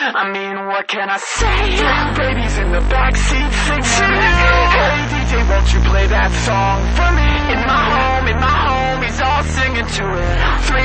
I mean, what can I say? Baby's in the backseat singing. Hey DJ, won't you play that song for me? In my home, he's all singing to it.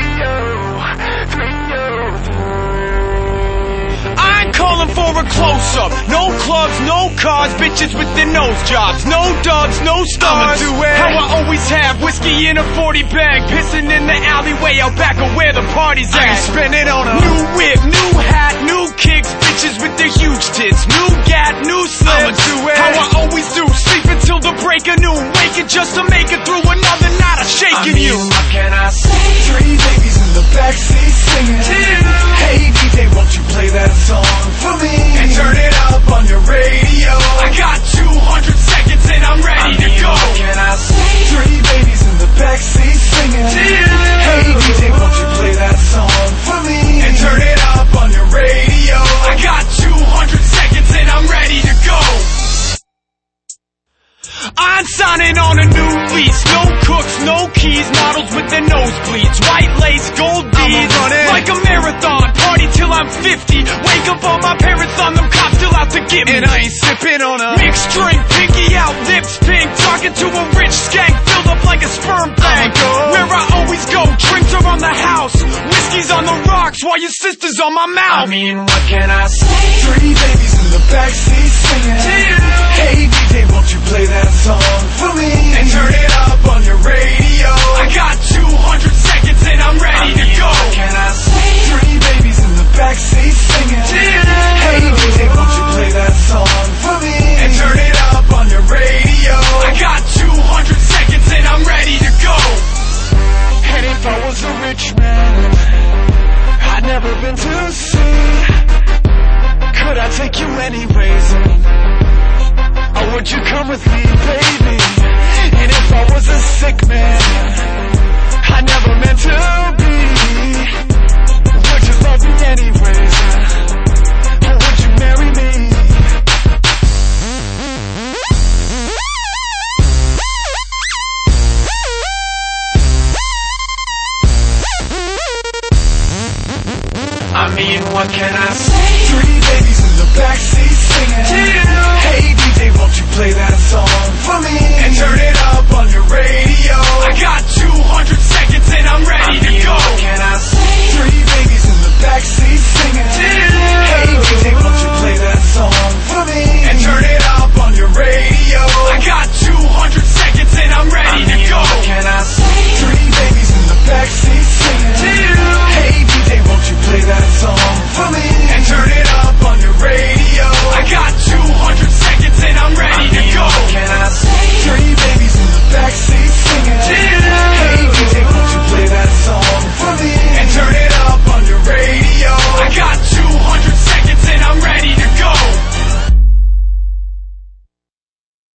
3-0, 3-0, 3. I ain't calling for a close-up. No clubs, no cars, bitches with their nose jobs. No dubs, no stars. I'ma do it how I always have. Whiskey in a 40 bag, pissing in the alleyway out back of where the party's at. I ain't spending on a new whip, new hat, new kicks, bitches with their huge tits. New gat, new slips. I'ma do it how I always do. Sleep until the break of noon, waking just to make it through another night of shaking you. What can I say? 3 babies in the backseat singing. Hey DJ, won't you play that song for me? And turn it up on your radio. I got 200 seconds and I'm ready to go. What can I say? 3 babies in the backseat singing. Hey DJ, won't you play that song for me? And turn it up on your radio. I got 200 seconds and I'm ready to go. I'm signing on a new lease. No cooks, no keys, models with their nosebleeds. White lace, gold beads, like a marathon. Party till I'm 50. Wake up on my parents on them cops still out to get me. And I ain't sipping on a mixed drink, pinky out, lips pink. Talking to a rich skank filled up like a sperm bank. Where I always go, drinks are on the house, whiskey's on the rocks while your sister's on my mouth. I mean, what can I say? 3 babies in the backseat singing. Hey DJ, won't you play that song for me? And turn it up on your radio. I got 200 seconds and I'm ready to go. What can I say? 3 babies in the backseat singing. Hey DJ, won't you play that song for me? And turn it up on your radio. I got 200 seconds and I'm ready to go. And if I was a rich man, I'd never been to sea. Could I take you anyways? Or would you come with me, baby? And if I was a sick man, I never meant to be, would you love me anyways? Or would you marry me? I mean, what can I say? 3 babies in the backseat singing. Hey DJ, won't you play that song for me? And turn it up on your radio. I got 200 seconds and I'm ready to go. What can I say? 3 babies in the backseat singing. Hey DJ, won't you play that song for me? And turn it up on your radio. I got 200 seconds and I'm ready to go. What can I say? 3 babies in the backseat singing. Hey DJ, won't you play that song for me? And turn it up on your radio. I got 200 seconds and I'm ready